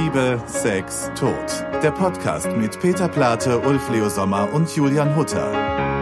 Liebe, Sex, Tod. Der Podcast mit Peter Plate, Ulf Leo Sommer und Julian Hutter.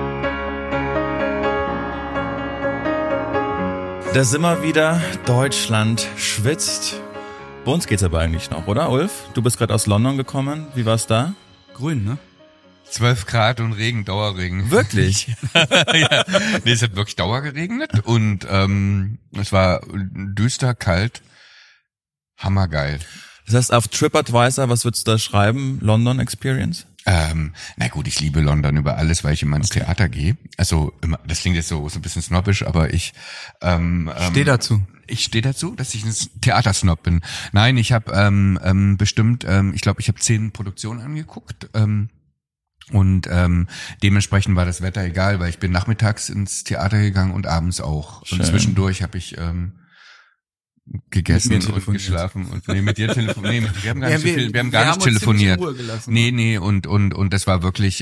Da sind wir wieder. Deutschland schwitzt. Bei uns geht's aber eigentlich noch, oder Ulf? Du bist gerade aus London gekommen. Wie war's da? Grün, ne? 12 Grad und Regen, Dauerregen. Wirklich? Ja. Nee, es hat wirklich Dauer geregnet und es war düster, kalt, hammergeil. Das heißt, auf TripAdvisor, was würdest du da schreiben? London Experience? Na gut, ich liebe London über alles, weil ich immer ins Theater gehe. Also immer, das klingt jetzt so ein bisschen snobbisch, aber ich Steh dazu. Ich stehe dazu, dass ich ein Theatersnob bin. Nein, ich habe bestimmt, ich glaube, ich habe 10 Produktionen angeguckt. Und dementsprechend war das Wetter egal, weil ich bin nachmittags ins Theater gegangen und abends auch. Schön. Und zwischendurch habe ich gegessen und geschlafen und mit dir telefoniert. Nee, wir haben gar nicht so viel, wir haben gar nicht telefoniert. Nee, und das war wirklich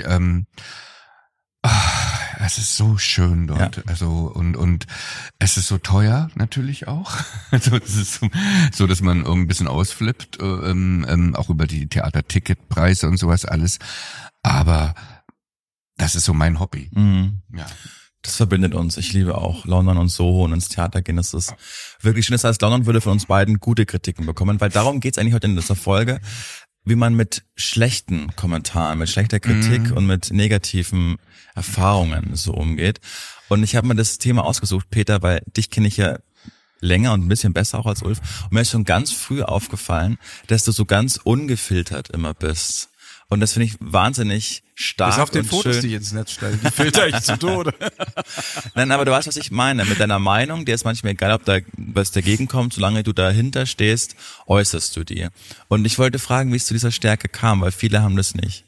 es ist so schön dort. Ja. Also und es ist so teuer natürlich auch. Also es ist so, dass man irgendwie ein bisschen ausflippt, auch über die Theaterticketpreise und sowas alles. Aber das ist so mein Hobby. Mhm. Ja. Das verbindet uns. Ich liebe auch London und Soho und ins Theater gehen. Das ist wirklich schön. Das heißt, London würde von uns beiden gute Kritiken bekommen, weil darum geht's eigentlich heute in dieser Folge, wie man mit schlechten Kommentaren, mit schlechter Kritik und mit negativen Erfahrungen so umgeht. Und ich habe mir das Thema ausgesucht, Peter, weil dich kenne ich ja länger und ein bisschen besser auch als Ulf. Und mir ist schon ganz früh aufgefallen, dass du so ganz ungefiltert immer bist. Und das finde ich wahnsinnig stark. Bis auf den und Fotos, schön. die ich ins Netz stelle, die filter ich zu Tode. Nein, aber du weißt, was ich meine. Mit deiner Meinung, dir ist manchmal egal, ob da was dagegen kommt, solange du dahinter stehst, äußerst du die. Und ich wollte fragen, wie es zu dieser Stärke kam, weil viele haben das nicht.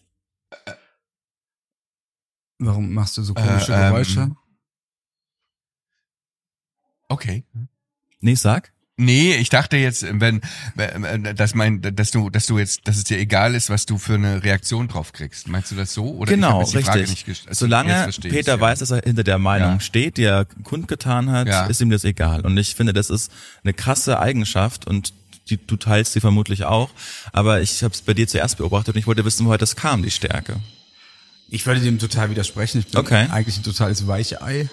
Warum machst du so komische Geräusche? Okay. Nee, sag. Nee, ich dachte jetzt, dass es dir egal ist, was du für eine Reaktion drauf kriegst. Meinst du das so? Oder genau, ich hab jetzt die richtig. Frage nicht Solange Peter weiß, dass er hinter der Meinung steht, die er kundgetan hat, ist ihm das egal. Und ich finde, das ist eine krasse Eigenschaft und du teilst sie vermutlich auch. Aber ich habe es bei dir zuerst beobachtet und ich wollte wissen, woher das kam, die Stärke. Ich würde dem total widersprechen. Ich bin eigentlich ein totales Weichei.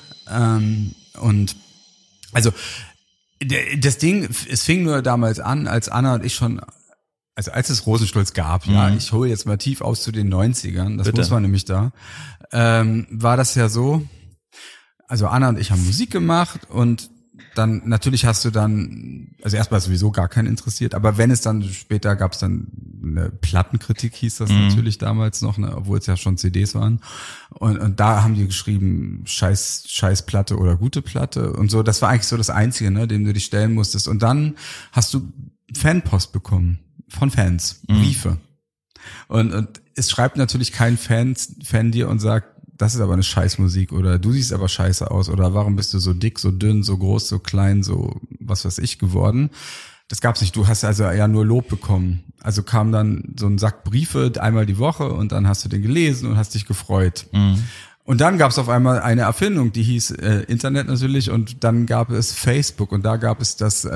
Und also das Ding, es fing nur damals an, als Anna und ich schon, also als es Rosenstolz gab, ich hole jetzt mal tief aus zu den 90ern, das muss man nämlich da, war das ja so, also Anna und ich haben Musik gemacht und dann, natürlich hast du dann, also erstmal sowieso gar keinen interessiert, aber wenn es dann später gab es dann eine Plattenkritik, hieß das natürlich damals noch, ne, obwohl es ja schon CDs waren. Und da haben die geschrieben, scheiß Platte oder gute Platte und so. Das war eigentlich so das Einzige, ne, dem du dich stellen musstest. Und dann hast du Fanpost bekommen von Fans, Briefe. Und es schreibt natürlich kein Fan dir und sagt, das ist aber eine Scheißmusik oder du siehst aber scheiße aus oder warum bist du so dick, so dünn, so groß, so klein, so was weiß ich geworden. Das gab's nicht. Du hast also ja nur Lob bekommen. Also kam dann so ein Sack Briefe einmal die Woche und dann hast du den gelesen und hast dich gefreut. Und dann gab's auf einmal eine Erfindung, die hieß Internet natürlich und dann gab es Facebook und da gab es das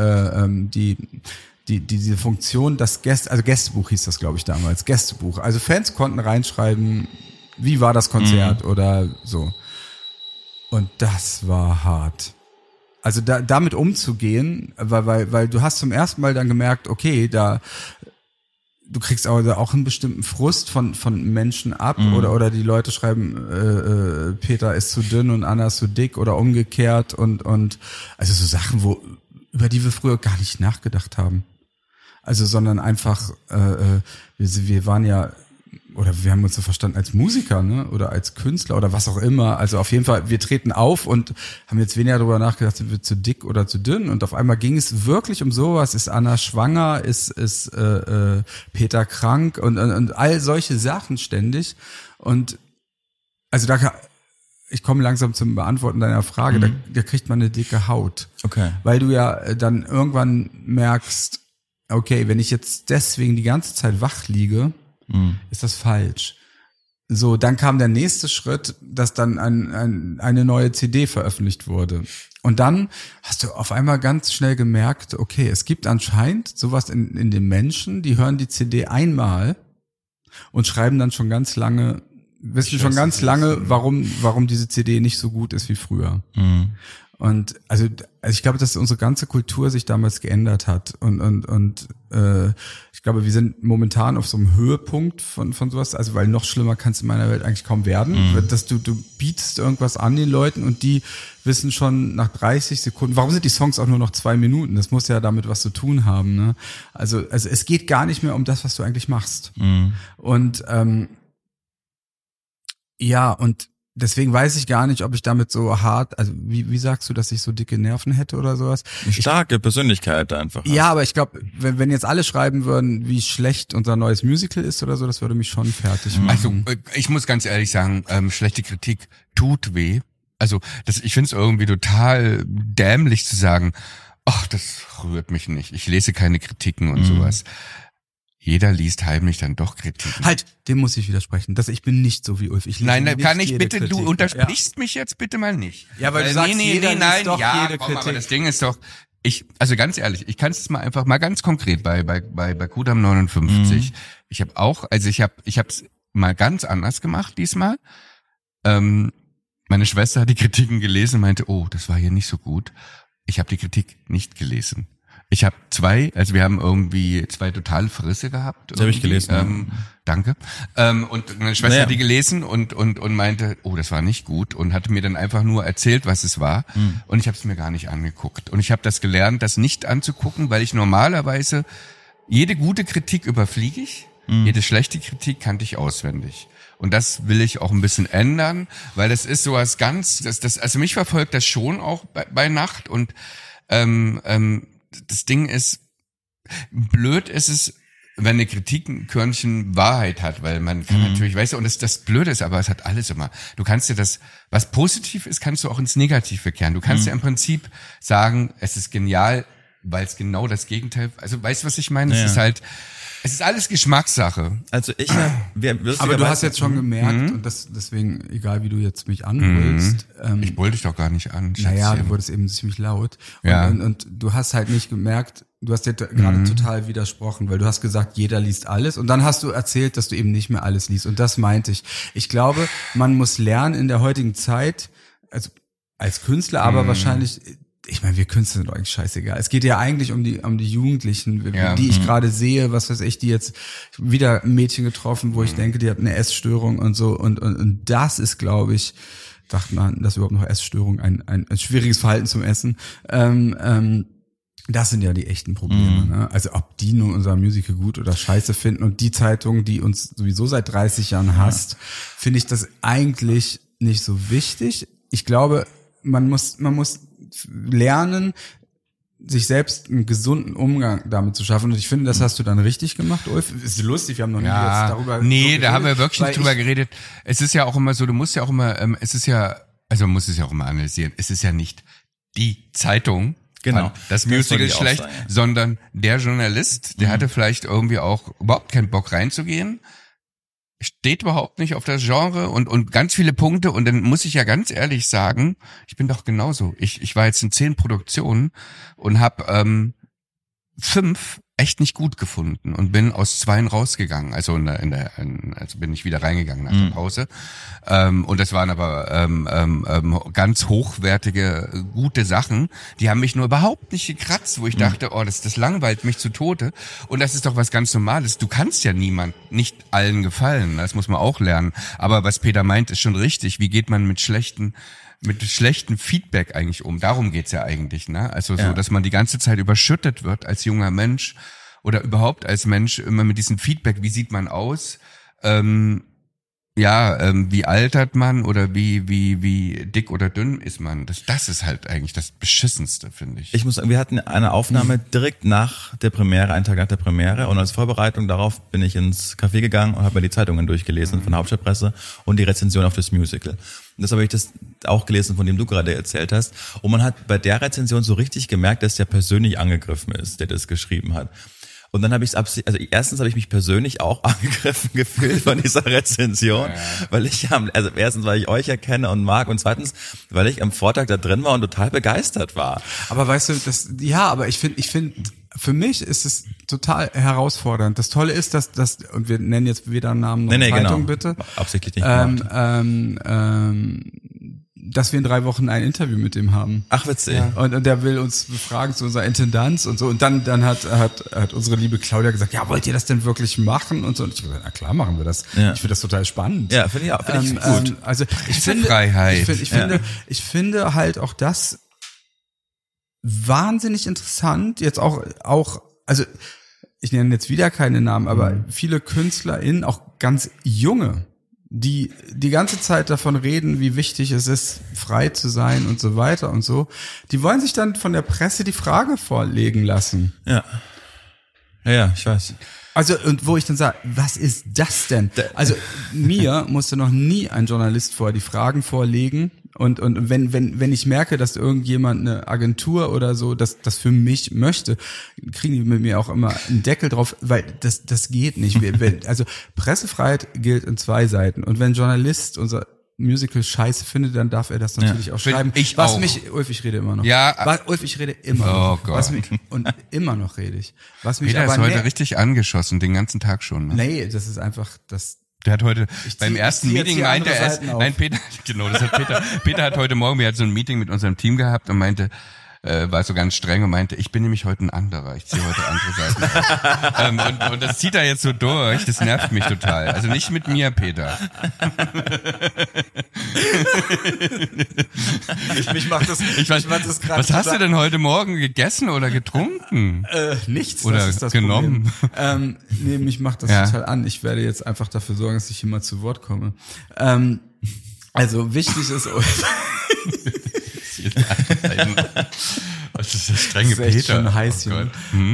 diese Funktion, das Gästebuch hieß das, glaube ich, damals. Gästebuch. Also Fans konnten reinschreiben, wie war das Konzert oder so. Und das war hart. Also damit umzugehen, weil du hast zum ersten Mal dann gemerkt, okay, du kriegst auch einen bestimmten Frust von Menschen ab oder die Leute schreiben, Peter ist zu dünn und Anna ist zu dick oder umgekehrt und also so Sachen, über die wir früher gar nicht nachgedacht haben. Also sondern einfach, wir waren ja, oder wir haben uns so verstanden als Musiker, ne, oder als Künstler oder was auch immer. Also auf jeden Fall, wir treten auf und haben jetzt weniger darüber nachgedacht, sind wir zu dick oder zu dünn. Und auf einmal ging es wirklich um sowas. Ist Anna schwanger? Ist Peter krank? Und all solche Sachen ständig. Und also ich komme langsam zum Beantworten deiner Frage. Da kriegt man eine dicke Haut. Okay. Weil du ja dann irgendwann merkst, okay, wenn ich jetzt deswegen die ganze Zeit wach liege, ist das falsch. So, dann kam der nächste Schritt, dass dann eine neue CD veröffentlicht wurde. Und dann hast du auf einmal ganz schnell gemerkt, okay, es gibt anscheinend sowas in den Menschen, die hören die CD einmal und schreiben dann schon ganz lange, wissen schon ganz lange, warum diese CD nicht so gut ist wie früher. Mhm. Und also ich glaube, dass unsere ganze Kultur sich damals geändert hat und ich glaube, wir sind momentan auf so einem Höhepunkt von sowas, also weil noch schlimmer kann es in meiner Welt eigentlich kaum werden, dass du bietest irgendwas an den Leuten und die wissen schon nach 30 Sekunden, warum sind die Songs auch nur noch 2 Minuten? Das muss ja damit was zu tun haben, ne? Also es geht gar nicht mehr um das, was du eigentlich machst. Und ja, und deswegen weiß ich gar nicht, ob ich damit so hart, also wie sagst du, dass ich so dicke Nerven hätte oder sowas? Eine starke Persönlichkeit einfach. Ja, aber ich glaube, wenn jetzt alle schreiben würden, wie schlecht unser neues Musical ist oder so, das würde mich schon fertig machen. Also ich muss ganz ehrlich sagen, schlechte Kritik tut weh. Also ich finde es irgendwie total dämlich zu sagen, ach, das rührt mich nicht. Ich lese keine Kritiken und sowas. Jeder liest heimlich dann doch Kritiken. Halt, dem muss ich widersprechen. Ich bin nicht so wie Ulf. Ich lese nein, nicht kann ich bitte, Kritik. Du untersprichst mich jetzt bitte mal nicht. Ja, weil du sagst, jeder liest doch jede Kritik. Aber das Ding ist doch, also ganz ehrlich, ich kann es mal einfach mal ganz konkret bei Kudam 59. Ich habe auch, also ich hab's mal ganz anders gemacht diesmal. Meine Schwester hat die Kritiken gelesen und meinte, oh, das war hier nicht so gut. Ich habe die Kritik nicht gelesen. Ich habe wir haben irgendwie 2 totale Frisse gehabt. Das habe ich gelesen. Danke. Und meine Schwester hat die gelesen und meinte, oh, das war nicht gut und hatte mir dann einfach nur erzählt, was es war. Und ich habe es mir gar nicht angeguckt. Und ich habe das gelernt, das nicht anzugucken, weil ich normalerweise jede gute Kritik überfliege ich, jede schlechte Kritik kannte ich auswendig. Und das will ich auch ein bisschen ändern, weil das ist sowas ganz, also mich verfolgt das schon auch bei Nacht und das Ding ist, blöd ist es, wenn eine Kritik ein Körnchen Wahrheit hat, weil man kann natürlich, weißt du, und das Blöde ist, aber es hat alles immer. Du kannst dir was positiv ist, kannst du auch ins Negative kehren. Du kannst dir im Prinzip sagen, es ist genial, weil es genau das Gegenteil, also weißt du, was ich meine? Ja. Es ist alles Geschmackssache. Also aber du hast jetzt schon gemerkt, und deswegen, egal wie du jetzt mich anbrüllst. Ich brüll dich doch gar nicht an. Naja, du wurdest eben ziemlich laut. Ja. Und du hast halt nicht gemerkt, du hast dir gerade total widersprochen, weil du hast gesagt, jeder liest alles. Und dann hast du erzählt, dass du eben nicht mehr alles liest. Und das meinte ich. Ich glaube, man muss lernen in der heutigen Zeit, also als Künstler, aber wahrscheinlich... Ich meine, wir Künstler sind eigentlich scheißegal. Es geht ja eigentlich um die Jugendlichen, die ich gerade sehe, was weiß ich, die jetzt wieder ein Mädchen getroffen, wo ich denke, die hat eine Essstörung und so. Und das ist, glaube ich, sagt man, dass überhaupt noch Essstörung ein schwieriges Verhalten zum Essen. Das sind ja die echten Probleme. Ne? Also ob die nun unser Musical gut oder scheiße finden und die Zeitung, die uns sowieso seit 30 Jahren hasst, finde ich das eigentlich nicht so wichtig. Ich glaube, man muss lernen, sich selbst einen gesunden Umgang damit zu schaffen. Und ich finde, das hast du dann richtig gemacht, Ulf. Ist lustig, wir haben noch nie jetzt darüber geredet. Da haben wir wirklich nicht drüber geredet. Es ist ja auch immer so, du musst ja auch immer, man muss es ja auch immer analysieren. Es ist ja nicht die Zeitung, genau, das Musical ist schlecht, sondern der Journalist, der hatte vielleicht irgendwie auch überhaupt keinen Bock reinzugehen, steht überhaupt nicht auf das Genre und ganz viele Punkte. Und dann muss ich ja ganz ehrlich sagen, ich bin doch genauso. Ich war jetzt in 10 Produktionen und habe 5 echt nicht gut gefunden und bin aus 2 rausgegangen. Also also bin ich wieder reingegangen nach der Pause. Und das waren aber ganz hochwertige, gute Sachen. Die haben mich nur überhaupt nicht gekratzt, wo ich dachte, oh, das langweilt mich zu Tode. Und das ist doch was ganz Normales. Du kannst ja nicht allen gefallen. Das muss man auch lernen. Aber was Peter meint, ist schon richtig. Wie geht man mit schlechtem Feedback eigentlich um? Darum geht's ja eigentlich, ne? Also so, dass man die ganze Zeit überschüttet wird als junger Mensch oder überhaupt als Mensch immer mit diesem Feedback. Wie sieht man aus? Wie altert man oder wie dick oder dünn ist man? Das ist halt eigentlich das Beschissenste, finde ich. Ich muss sagen, wir hatten eine Aufnahme direkt nach der Premiere, einen Tag nach der Premiere, und als Vorbereitung darauf bin ich ins Café gegangen und habe mir die Zeitungen durchgelesen von der Hauptstadtpresse und die Rezension auf das Musical. Und das habe ich das auch gelesen, von dem du gerade erzählt hast. Und man hat bei der Rezension so richtig gemerkt, dass der persönlich angegriffen ist, der das geschrieben hat. Und dann habe ich es erstens habe ich mich persönlich auch angegriffen gefühlt von dieser Rezension, weil erstens, weil ich euch ja kenne und mag, und zweitens, weil ich am Vortag da drin war und total begeistert war. Aber weißt du, aber ich finde, für mich ist es total herausfordernd. Das Tolle ist, dass und wir nennen jetzt weder Namen noch Zeitung, bitte. Absichtlich nicht gemacht. Dass wir in 3 Wochen ein Interview mit ihm haben. Ach, witzig. Ja. Und der will uns befragen zu unserer Intendanz und so. Und dann hat unsere liebe Claudia gesagt, ja, wollt ihr das denn wirklich machen? Und so. Und ich habe gesagt, na klar, machen wir das. Ja. Ich finde das total spannend. Ja, finde ich gut. Also ich finde Freiheit. Ich finde halt auch das wahnsinnig interessant. Jetzt auch, also ich nenne jetzt wieder keine Namen, aber viele KünstlerInnen, auch ganz junge, die ganze Zeit davon reden, wie wichtig es ist, frei zu sein und so weiter und so, die wollen sich dann von der Presse die Frage vorlegen lassen. Ja, ich weiß. Also, und wo ich dann sage, was ist das denn? Also, mir musste noch nie ein Journalist vorher die Fragen vorlegen. Und wenn ich merke, dass irgendjemand, eine Agentur oder so, das für mich möchte, kriegen die mit mir auch immer einen Deckel drauf, weil das geht nicht. Also Pressefreiheit gilt in 2 Seiten. Und wenn ein Journalist unser Musical scheiße findet, dann darf er das natürlich auch schreiben. Ulf, ich rede immer noch. Ja. Ulf, ich rede immer noch. Oh Gott. Und immer noch rede ich. Peter ist heute richtig angeschossen, den ganzen Tag schon. Ne? Nee, das ist einfach das. Der hat heute beim ersten Meeting meinte er, Peter hat heute Morgen, wir hatten so ein Meeting mit unserem Team gehabt und meinte, war so ganz streng und meinte, ich bin nämlich heute ein anderer, ich ziehe heute andere Seiten auf. Und das zieht er jetzt so durch, das nervt mich total. Also nicht mit mir, Peter. Ich mach das gerade. Was hast du denn heute Morgen gegessen oder getrunken? Nichts. Oder das ist das genommen? Nee, mich macht das total an. Ich werde jetzt einfach dafür sorgen, dass ich hier mal zu Wort komme. Also wichtig ist... Das ist der strenge das ist echt Peter. schon heiß, Junge.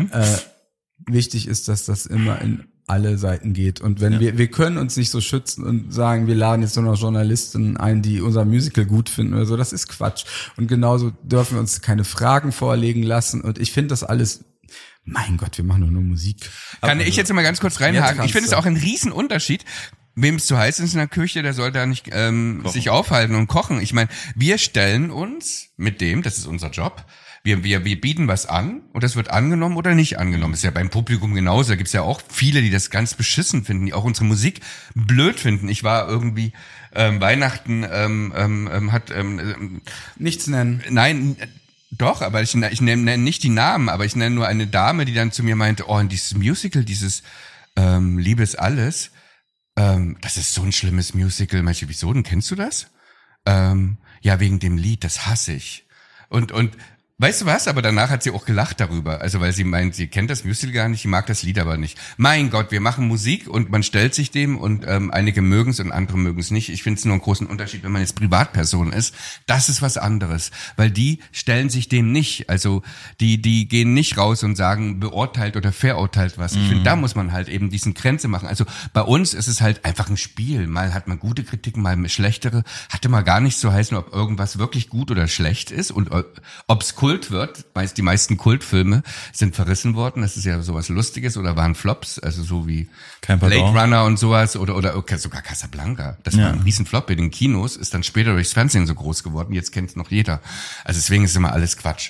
Wichtig ist, dass das immer in alle Seiten geht. Und wenn wir können uns nicht so schützen und sagen, wir laden jetzt nur noch Journalisten ein, die unser Musical gut finden oder so, das ist Quatsch. Und genauso dürfen wir uns keine Fragen vorlegen lassen. Und ich finde das alles, mein Gott, wir machen doch nur Musik. Kann ich jetzt mal ganz kurz reinhaken? Ich finde es auch ein Riesenunterschied. Wem es zu heiß ist in der Küche, der soll da nicht sich aufhalten und kochen. Ich meine, wir stellen uns mit dem, das ist unser Job, wir bieten was an und das wird angenommen oder nicht angenommen. Das ist ja beim Publikum genauso. Da gibt's ja auch viele, die das ganz beschissen finden, die auch unsere Musik blöd finden. Ich war irgendwie Weihnachten hat nichts nennen. Nein. Doch, aber ich nenne nicht die Namen, aber ich nenne nur eine Dame, die dann zu mir meinte, oh, in dieses Musical, dieses Liebe ist alles, das ist so ein schlimmes Musical. Manche, wieso denn? Kennst du das? Ja, wegen dem Lied, das hasse ich. Und weißt du was? Aber danach hat sie auch gelacht darüber. Also, weil sie meint, sie kennt das Musical gar nicht, sie mag das Lied aber nicht. Mein Gott, wir machen Musik und man stellt sich dem und einige mögen es und andere mögen es nicht. Ich finde es nur einen großen Unterschied, wenn man jetzt Privatperson ist. Das ist was anderes, weil die stellen sich dem nicht. Also, die gehen nicht raus und sagen, beurteilt oder verurteilt was. Ich finde, da muss man halt eben diesen Grenze machen. Also, bei uns ist es halt einfach ein Spiel. Mal hat man gute Kritiken, mal schlechtere. Hatte mal gar nicht zu heißen, ob irgendwas wirklich gut oder schlecht ist und ob es Kult wird. Die meisten Kultfilme sind verrissen worden. Das ist ja sowas Lustiges oder waren Flops, also so wie Blade Runner und sowas oder sogar Casablanca. Das war ein Riesenflop in den Kinos, ist dann später durchs Fernsehen so groß geworden. Jetzt kennt es noch jeder. Also deswegen ist immer alles Quatsch.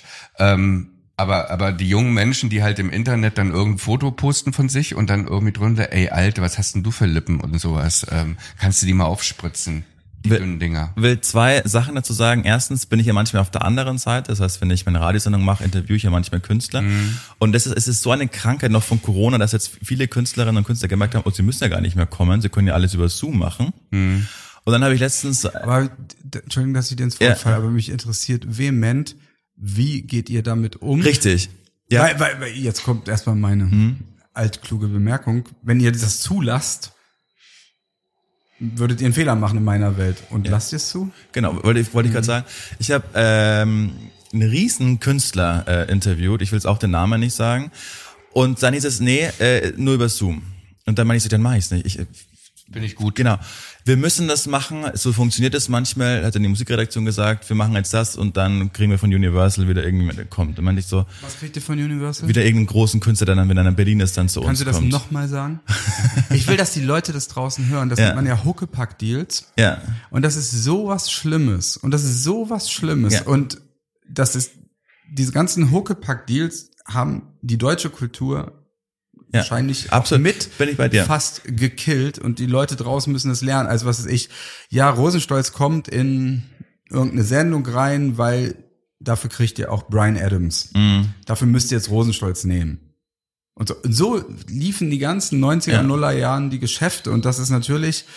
Aber die jungen Menschen, die halt im Internet dann irgendein Foto posten von sich und dann irgendwie drunter, ey Alter, was hast denn du für Lippen und sowas, kannst du die mal aufspritzen? Die dünnen Dinger. Will 2 Sachen dazu sagen. Erstens bin ich ja manchmal auf der anderen Seite. Das heißt, wenn ich meine Radiosendung mache, interviewe ich ja manchmal Künstler. Und es ist so eine Krankheit noch von Corona, dass jetzt viele Künstlerinnen und Künstler gemerkt haben, oh, sie müssen ja gar nicht mehr kommen. Sie können ja alles über Zoom machen. Und dann habe ich letztens... Aber, Entschuldigung, dass ich dir ins Wort falle, aber mich interessiert vehement, wie geht ihr damit um? Richtig. Ja. Weil jetzt kommt erstmal meine altkluge Bemerkung. Wenn ihr das zulasst, würdet ihr einen Fehler machen in meiner Welt. Und lasst ihr es zu? Genau, wollte ich gerade sagen. Ich habe einen riesen Künstler interviewt. Ich will jetzt auch den Namen nicht sagen. Und dann hieß es, nur über Zoom. Und dann meine ich so, dann mache ich es nicht. Finde ich gut. Genau. Wir müssen das machen. So funktioniert es manchmal, hat dann die Musikredaktion gesagt, wir machen jetzt das und dann kriegen wir von Universal wieder irgendjemand, der kommt. Und meinte ich so. Was kriegt ihr von Universal? Wieder irgendeinen großen Künstler, der dann, wenn er in Berlin ist, dann zu uns kommt. Kannst du das nochmal sagen? Ich will, dass die Leute das draußen hören. Das nennt man ja Huckepack-Deals. Ja. Und das ist sowas Schlimmes. Und Ja. Und das ist, diese ganzen Huckepack-Deals haben die deutsche Kultur wahrscheinlich absolut mit bin ich bei dir. Fast gekillt und die Leute draußen müssen das lernen. Also was weiß ich, Rosenstolz kommt in irgendeine Sendung rein, weil dafür kriegt ihr auch Bryan Adams. Dafür müsst ihr jetzt Rosenstolz nehmen. Und so liefen die ganzen 90er und Nuller Jahren die Geschäfte und das ist natürlich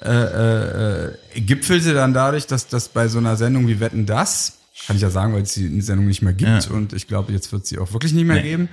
gipfelte dann dadurch, dass das bei so einer Sendung wie Wetten, das kann ich ja sagen, weil es die Sendung nicht mehr gibt und ich glaube, jetzt wird es sie auch wirklich nicht mehr geben.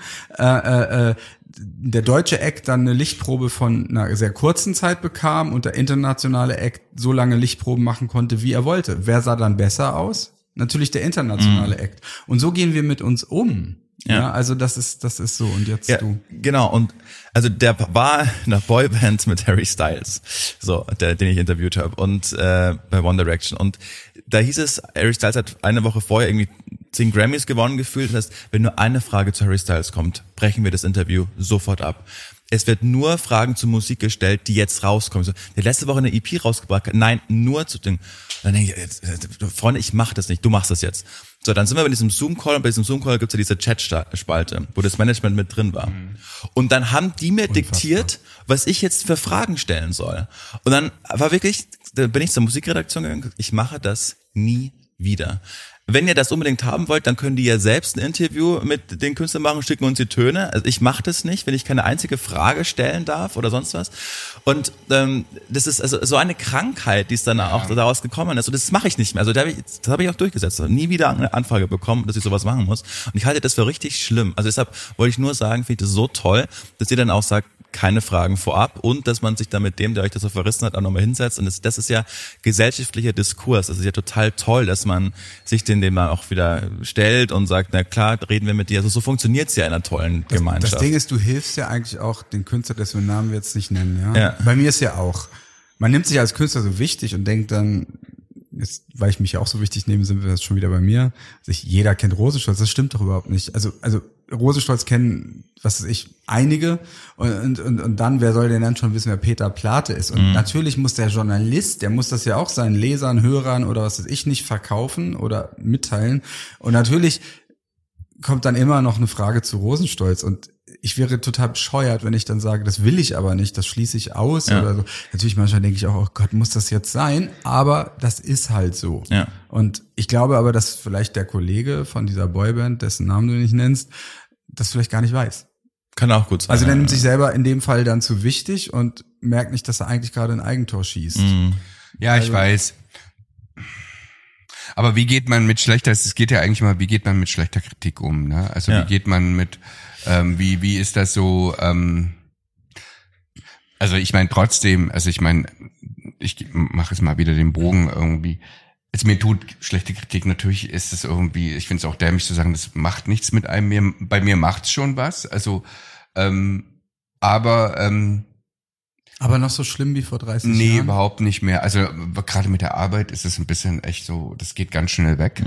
Der deutsche Act dann eine Lichtprobe von einer sehr kurzen Zeit bekam und der internationale Act so lange Lichtproben machen konnte, wie er wollte. Wer sah dann besser aus? Natürlich der internationale Act. Und so gehen wir mit uns um. Ja, also das ist so. Und jetzt du. Genau. Und also der war in einer Boyband mit Harry Styles, so, den ich interviewt habe und bei One Direction. Und da hieß es, Harry Styles hat eine Woche vorher irgendwie 10 Grammys gewonnen gefühlt. Das heißt, wenn nur eine Frage zu Harry Styles kommt, brechen wir das Interview sofort ab. Es wird nur Fragen zur Musik gestellt, die jetzt rauskommen. So, der letzte Woche eine EP rausgebracht. Nein, nur zu Dingen. Dann denke ich, Freunde, ich mach das nicht. Du machst das jetzt. So, dann sind wir bei diesem Zoom-Call und bei diesem Zoom-Call gibt's ja diese Chat-Spalte, wo das Management mit drin war. Und dann haben die mir diktiert, was ich jetzt für Fragen stellen soll. Und dann war wirklich, da bin ich zur Musikredaktion gegangen, ich mache das nie wieder. Wenn ihr das unbedingt haben wollt, dann können die ja selbst ein Interview mit den Künstlern machen, schicken uns die Töne. Also ich mache das nicht, wenn ich keine einzige Frage stellen darf oder sonst was. Und das ist also so eine Krankheit, die ist dann auch daraus gekommen ist. Und das mache ich nicht mehr. Also das habe ich auch durchgesetzt. Nie wieder eine Anfrage bekommen, dass ich sowas machen muss. Und ich halte das für richtig schlimm. Also deshalb wollte ich nur sagen, finde ich das so toll, dass ihr dann auch sagt, keine Fragen vorab und dass man sich dann mit dem, der euch das so verrissen hat, auch nochmal hinsetzt. Und das ist ja gesellschaftlicher Diskurs. Das ist ja total toll, dass man sich den mal auch wieder stellt und sagt, na klar, reden wir mit dir. Also so funktioniert's ja in einer tollen Gemeinschaft. Das Ding ist, du hilfst ja eigentlich auch den Künstler, dessen Namen wir jetzt nicht nennen. Ja? Bei mir ist ja auch, man nimmt sich als Künstler so wichtig und denkt dann, jetzt, weil ich mich ja auch so wichtig nehme, sind wir jetzt schon wieder bei mir. Jeder kennt Rosenstolz, das stimmt doch überhaupt nicht. Also Rosenstolz kennen, was weiß ich, einige und dann, wer soll denn dann schon wissen, wer Peter Plate ist? Und natürlich muss der Journalist, der muss das ja auch seinen Lesern, Hörern oder was weiß ich nicht verkaufen oder mitteilen. Und natürlich kommt dann immer noch eine Frage zu Rosenstolz und ich wäre total bescheuert, wenn ich dann sage, das will ich aber nicht, das schließe ich aus oder so. Natürlich manchmal denke ich auch, oh Gott, muss das jetzt sein? Aber das ist halt so. Ja. Und ich glaube aber, dass vielleicht der Kollege von dieser Boyband, dessen Namen du nicht nennst, das vielleicht gar nicht weiß. Kann auch gut sein. Also der nimmt sich selber in dem Fall dann zu wichtig und merkt nicht, dass er eigentlich gerade ein Eigentor schießt. Ja, ich weiß. Aber wie geht man mit schlechter, es geht ja eigentlich mal, wie geht man mit schlechter Kritik um, ne? Also wie geht man mit, wie ist das so, also ich meine trotzdem, ich mache es mal wieder den Bogen irgendwie, mir tut schlechte Kritik, natürlich ist es irgendwie, ich finde es auch dämlich zu sagen, das macht nichts mit einem, bei mir macht's schon was, aber noch so schlimm wie vor 30 Jahren? Nee, überhaupt nicht mehr. Also gerade mit der Arbeit ist es ein bisschen echt so, das geht ganz schnell weg.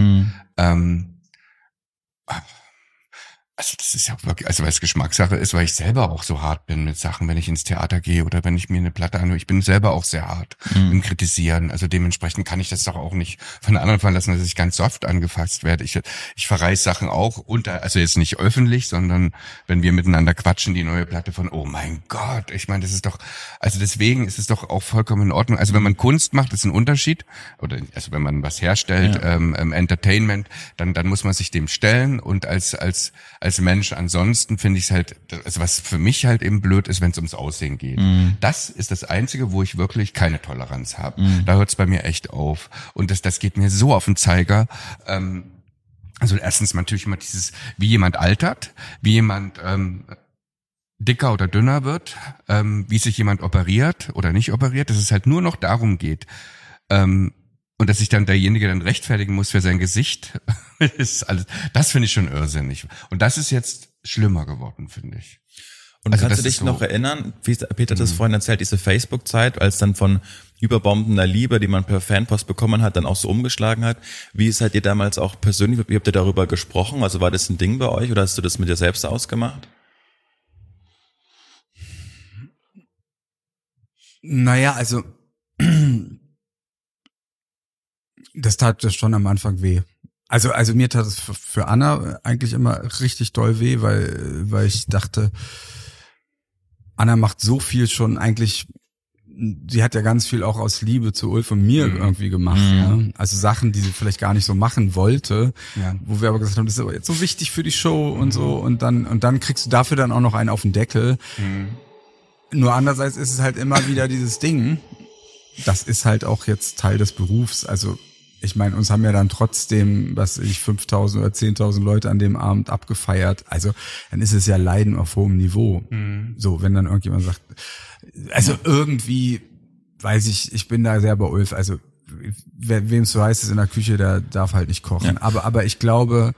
Also das ist ja wirklich, also weil es Geschmackssache ist, weil ich selber auch so hart bin mit Sachen, wenn ich ins Theater gehe oder wenn ich mir eine Platte anhöre. Ich bin selber auch sehr hart im Kritisieren. Also dementsprechend kann ich das doch auch nicht von anderen fallen lassen, dass ich ganz soft angefasst werde. Ich verreiß Sachen auch also jetzt nicht öffentlich, sondern wenn wir miteinander quatschen, die neue Platte von, oh mein Gott, ich meine, das ist doch, also deswegen ist es doch auch vollkommen in Ordnung. Also wenn man Kunst macht, ist ein Unterschied. Oder also wenn man was herstellt, Entertainment, dann muss man sich dem stellen und als Mensch. Ansonsten finde ich es halt, also was für mich halt eben blöd ist, wenn es ums Aussehen geht. Das ist das Einzige, wo ich wirklich keine Toleranz habe. Da hört es bei mir echt auf. Und das geht mir so auf den Zeiger. Also erstens natürlich immer dieses, wie jemand altert, wie jemand dicker oder dünner wird, wie sich jemand operiert oder nicht operiert, dass es halt nur noch darum geht. Und dass sich dann derjenige dann rechtfertigen muss für sein Gesicht, ist alles, das finde ich schon irrsinnig. Und das ist jetzt schlimmer geworden, finde ich. Und also kannst du dich noch erinnern, wie Peter das vorhin erzählt, diese Facebook-Zeit, als dann von überbombender Liebe, die man per Fanpost bekommen hat, dann auch so umgeschlagen hat. Wie seid ihr damals auch persönlich, wie habt ihr darüber gesprochen? Also war das ein Ding bei euch oder hast du das mit dir selbst ausgemacht? Naja, also das tat das schon am Anfang weh. Also mir tat es für Anna eigentlich immer richtig doll weh, weil ich dachte, Anna macht so viel schon eigentlich, sie hat ja ganz viel auch aus Liebe zu Ulf und mir irgendwie gemacht. Ja? Also Sachen, die sie vielleicht gar nicht so machen wollte, wo wir aber gesagt haben, das ist aber jetzt so wichtig für die Show und so und dann kriegst du dafür dann auch noch einen auf den Deckel. Nur andererseits ist es halt immer wieder dieses Ding, das ist halt auch jetzt Teil des Berufs, also ich meine, uns haben ja dann trotzdem, 5.000 oder 10.000 Leute an dem Abend abgefeiert. Also dann ist es ja Leiden auf hohem Niveau. So, wenn dann irgendjemand sagt, also irgendwie, weiß ich bin da sehr bei Ulf. Also wem es so heißt ist in der Küche, der darf halt nicht kochen. Ja. Aber ich glaube,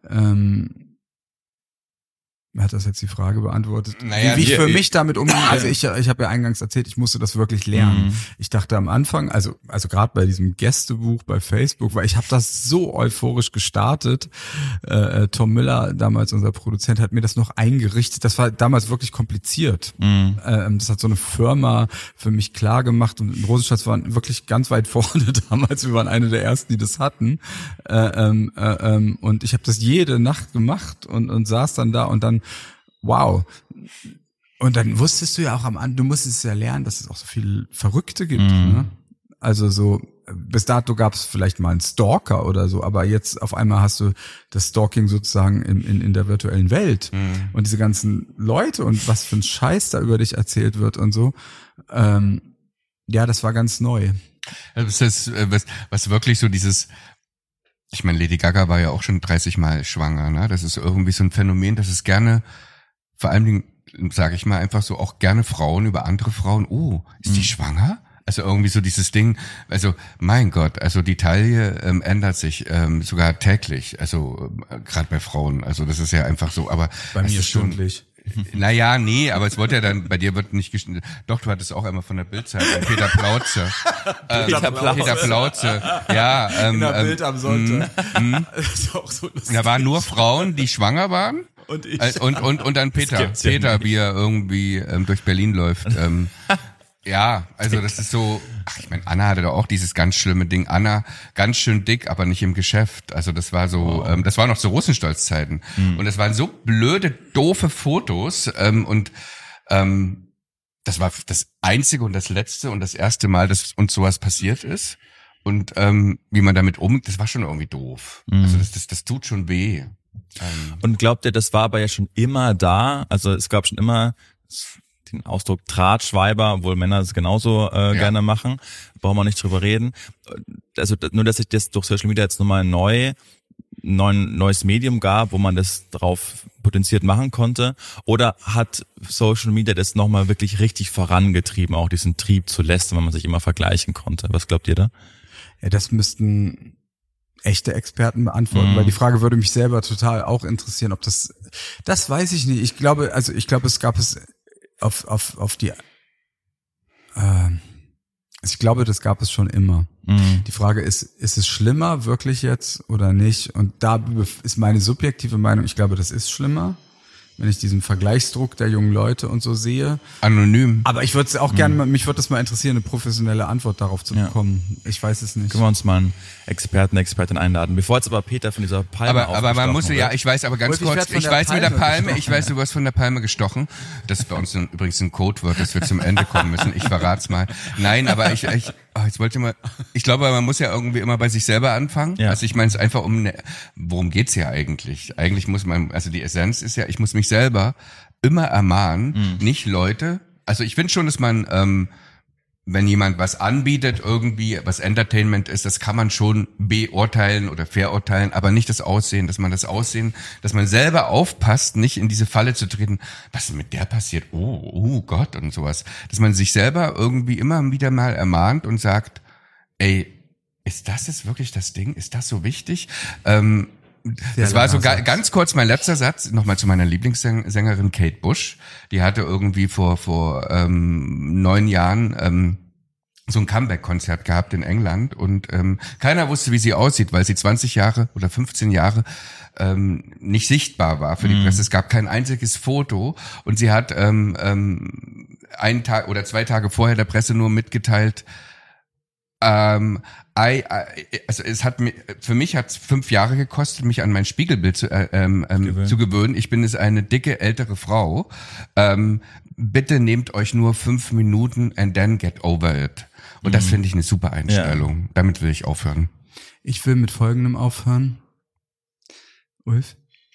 hat das jetzt die Frage beantwortet? Naja, wie ich für mich damit umgehe. Also ich habe ja eingangs erzählt, ich musste das wirklich lernen. Ich dachte am Anfang, also gerade bei diesem Gästebuch bei Facebook, weil ich habe das so euphorisch gestartet. Tom Miller, damals unser Produzent, hat mir das noch eingerichtet. Das war damals wirklich kompliziert. Das hat so eine Firma für mich klar gemacht und Rosenstadt waren wirklich ganz weit vorne damals. Wir waren eine der ersten, die das hatten. Und ich habe das jede Nacht gemacht und saß dann da und dann wow. Und dann wusstest du ja auch du musstest es ja lernen, dass es auch so viele Verrückte gibt. Ne? Also so, bis dato gab es vielleicht mal einen Stalker oder so, aber jetzt auf einmal hast du das Stalking sozusagen in der virtuellen Welt. Und diese ganzen Leute und was für ein Scheiß da über dich erzählt wird und so. Ja, das war ganz neu. Das ist was wirklich so dieses, ich meine, Lady Gaga war ja auch schon 30 Mal schwanger, ne? Das ist irgendwie so ein Phänomen, dass es gerne, vor allen Dingen, sage ich mal, einfach so auch gerne Frauen über andere Frauen, ist die schwanger? Also irgendwie so dieses Ding, also mein Gott, also die Taille ändert sich sogar täglich, also gerade bei Frauen, also das ist ja einfach so, aber bei mir stündlich. Naja, nee, aber es wurde ja dann, bei dir wird nicht geschnitten. Doch, du hattest auch einmal von der Bildzeitung, Peter Plauze. Peter Plauze, ja. In der Bild am Sonntag. Das ist auch so lustig. Da waren nur Frauen, die schwanger waren. Und ich. Und dann Peter, wie er irgendwie durch Berlin läuft. Ja, also das ist so, ich meine, Anna hatte da auch dieses ganz schlimme Ding. Anna, ganz schön dick, aber nicht im Geschäft. Also das war so, das war noch zu Rosenstolz-Zeiten. Und es waren so blöde, doofe Fotos. Das war das einzige und das letzte und das erste Mal, dass uns sowas passiert ist. Und wie man damit das war schon irgendwie doof. Also das tut schon weh. Und glaubt ihr, das war aber ja schon immer da? Also es gab schon immer den Ausdruck Drahtschweiber, obwohl Männer es genauso gerne machen, brauchen wir nicht drüber reden. Also nur, dass sich das durch Social Media jetzt nochmal neues Medium gab, wo man das drauf potenziert machen konnte, oder hat Social Media das nochmal wirklich richtig vorangetrieben, auch diesen Trieb zu lästern, weil man sich immer vergleichen konnte? Was glaubt ihr da? Ja, das müssten echte Experten beantworten, weil die Frage würde mich selber total auch interessieren, ob das weiß ich nicht. Ich glaube, es gab es auf die, ich glaube, das gab es schon immer. Die Frage ist es schlimmer wirklich jetzt oder nicht? Und da ist meine subjektive Meinung, ich glaube, das ist schlimmer, wenn ich diesen Vergleichsdruck der jungen Leute und so sehe. Anonym. Aber ich würde es auch gerne, mich würde das mal interessieren, eine professionelle Antwort darauf zu bekommen. Ich weiß es nicht. Können wir uns mal einen Expertin einladen. Bevor jetzt aber Peter von dieser Palme aber man muss ja, ich weiß aber ganz kurz, ich weiß mit der Palme, ich weiß, du wirst von der Palme gestochen. Das ist bei uns übrigens ein Codewort, dass wir zum Ende kommen müssen. Ich verrat's mal. Nein, aber ich glaube, man muss ja irgendwie immer bei sich selber anfangen. Ja. Also ich meine es einfach worum geht's ja eigentlich? Eigentlich muss man, also die Essenz ist ja, ich muss mich selber immer ermahnen, nicht Leute. Also ich finde schon, dass man, wenn jemand was anbietet, irgendwie was Entertainment ist, das kann man schon beurteilen oder verurteilen, aber nicht das Aussehen, dass man selber aufpasst, nicht in diese Falle zu treten, was ist mit der passiert? Oh Gott und sowas. Dass man sich selber irgendwie immer wieder mal ermahnt und sagt, ey, ist das jetzt wirklich das Ding? Ist das so wichtig? das war so ganz kurz mein letzter Satz, nochmal zu meiner Lieblingssängerin Kate Bush. Die hatte irgendwie vor 9 Jahren so ein Comeback-Konzert gehabt in England und keiner wusste, wie sie aussieht, weil sie 20 Jahre oder 15 Jahre nicht sichtbar war für die Presse. Es gab kein einziges Foto und sie hat einen Tag oder 2 Tage vorher der Presse nur mitgeteilt, also für mich hat es 5 Jahre gekostet, mich an mein Spiegelbild zu gewöhnen. Ich bin eine dicke ältere Frau. Bitte nehmt euch nur 5 Minuten and then get over it. Und das finde ich eine super Einstellung. Ja. Damit will ich aufhören. Ich will mit Folgendem aufhören. Ulf?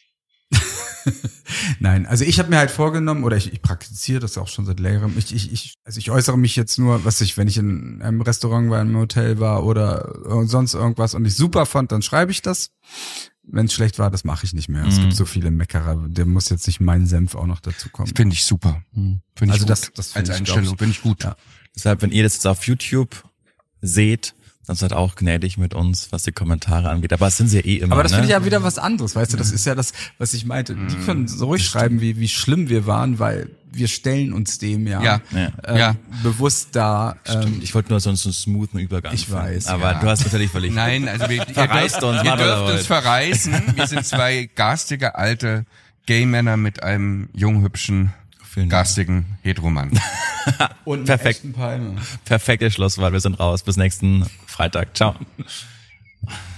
Nein, also ich habe mir halt vorgenommen, oder ich praktiziere das auch schon seit längerem. Ich äußere mich jetzt nur, wenn ich in einem Restaurant war, im Hotel war oder sonst irgendwas und ich super fand, dann schreibe ich das. Wenn es schlecht war, das mache ich nicht mehr. Es gibt so viele Meckerer, der muss jetzt nicht mein Senf auch noch dazu kommen. Finde ich super. Find also ich das als Einstellung finde ich gut. Ja. Deshalb, wenn ihr das jetzt auf YouTube seht, dann seid auch gnädig mit uns, was die Kommentare angeht. Aber das sind sie ja eh immer. Aber das finde ich ja wieder was anderes, weißt du? Das ist ja das, was ich meinte. Die können so ruhig schreiben, wie schlimm wir waren, weil wir stellen uns dem bewusst da. Ich wollte nur so einen smoothen Übergang. Ich weiß. Aber du hast natürlich völlig. Nein, also ihr dürft uns verreißen. Wir sind 2 garstige alte Gay-Männer mit einem jungen, hübschen, garstigen Heteromann. Und perfekt. Perfektes Schlusswort. Wir sind raus. Bis nächsten Freitag. Ciao.